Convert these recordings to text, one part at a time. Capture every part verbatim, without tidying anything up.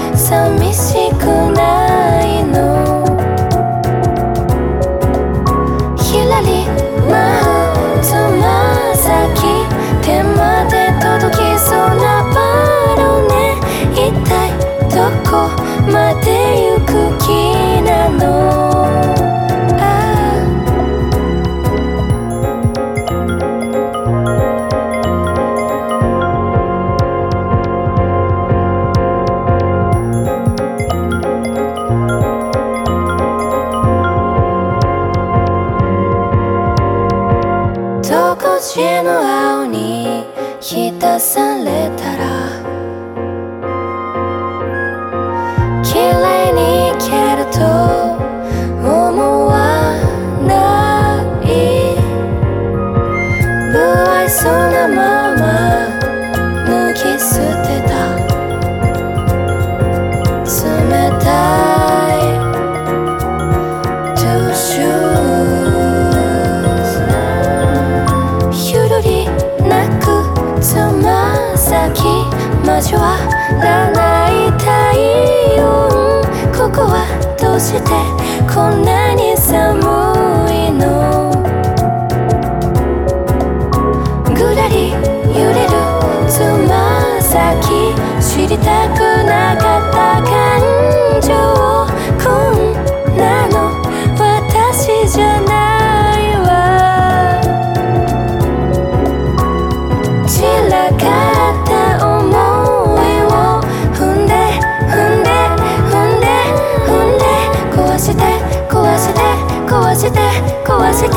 寂しくないの。ひらり舞うつま先手まで届きそうなバロね。一体どこまで行く気なの。戸地の青に浸されたら綺麗に消えると思わない。不愛想なまま脱ぎ捨てた冷たいトゥーシュ交わらない太陽。ここはどうしてこんなに寒いの。ぐらり揺れるつま先知りたくなかった感情。こんなの私じゃないわ。散らかった思い壊して壊して壊して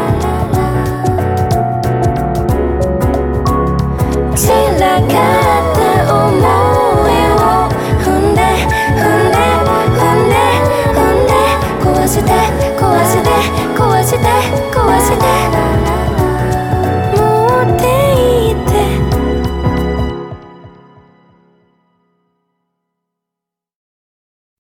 散らかった想いを踏んで踏んで踏んで踏んで壊して壊して壊して壊して